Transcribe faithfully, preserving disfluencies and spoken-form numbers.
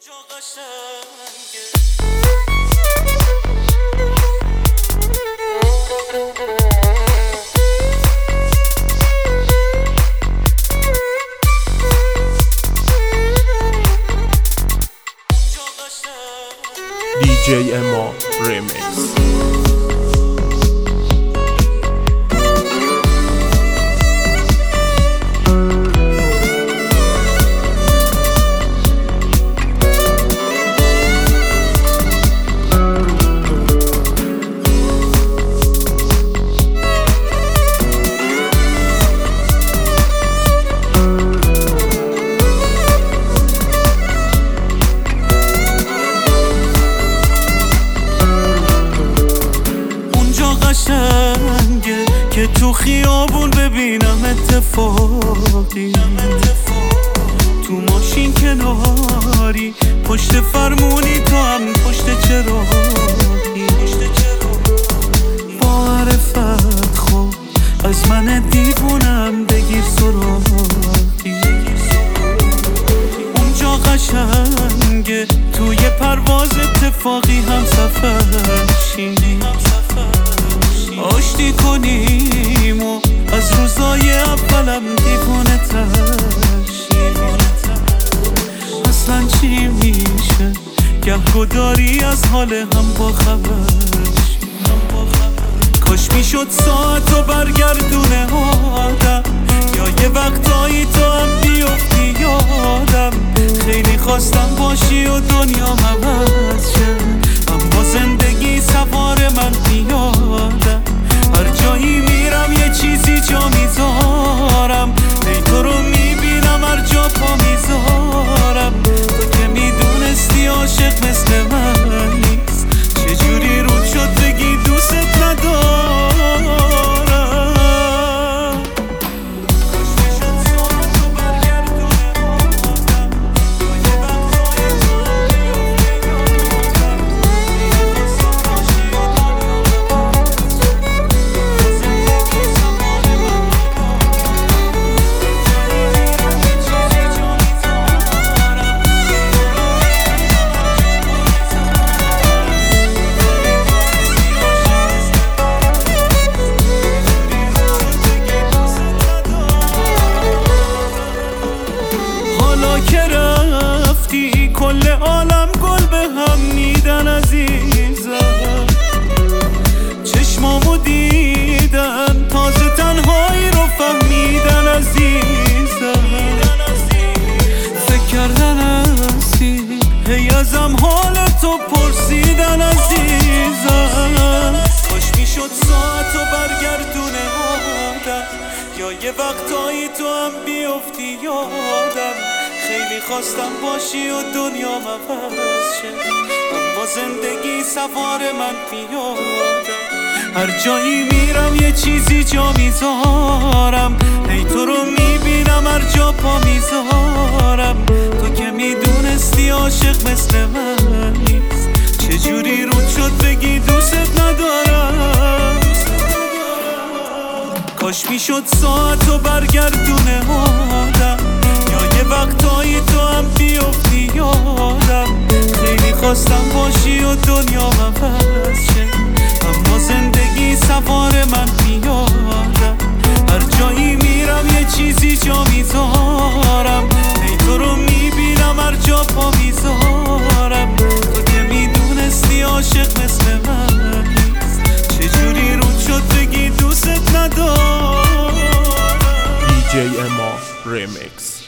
دی جی اما ریمیکس. قشنگه که تو خیابون ببینم اتفاقی، تو ماشین کناری پشت فرمونی، تو هم پشت چراغی. با عرفت خوب از من دیوونم بگیر سراغی. اونجا قشنگه توی پرواز اتفاقی هم سفر شینی، آشتی کنیم و از روزای اولم دیوانه ترشیم. اصلا چی میشه گه داری از حال هم با خبرشیم. کاش میشد ساعتو برگردونه آدم، یا یه وقتایی تو هم بیفتی یادم. خیلی خواستم باشی و دنیا عوض شه، اما زندگی سوار من میادم. هر جایی میرم یه چیزی جا میذارم، ای تو رو میبینم هر جا پا میذارم. تو که میدونستی عاشق مثل من نیست، چجوری رود شد بگی دوست ندارم. که رفتی کل عالم گل به هم میدن عزیزم. چشمامو دیدن تازه تنهایی رو فهمیدن عزیزم. فکر کردن هستی هی ازم حال تو پرسیدن عزیزم. کاش میشد ساعتو برگردونه آدم، یا یه وقتایی تو هم بیفتی یادم. خیلی خواستم باشی و دنیا عوض شه، اما زندگی سوار من میادم. هر جایی میرم یه چیزی جا میذارم، ای تو رو میبینم هر جا پا میذارم. تو که میدونستی عاشق مثل من نیست، چجوری رود شد بگی دوست ندارم. کاش میشد ساعتو برگردونه آدم، یا یه وقتایی تو هم بیفتی یادم. خیلی خواستم باشی و دنیا عوض شه، اما زندگی سوار من میادم. هر جایی میرم یه چیزی جا میذارم، ای تو رو میبینم هر جا پا میذارم. تو که میدونستی عاشق مثل من نیست، چجوری رود شد بگی دوست ندارم. دی جی اما ریمیکس.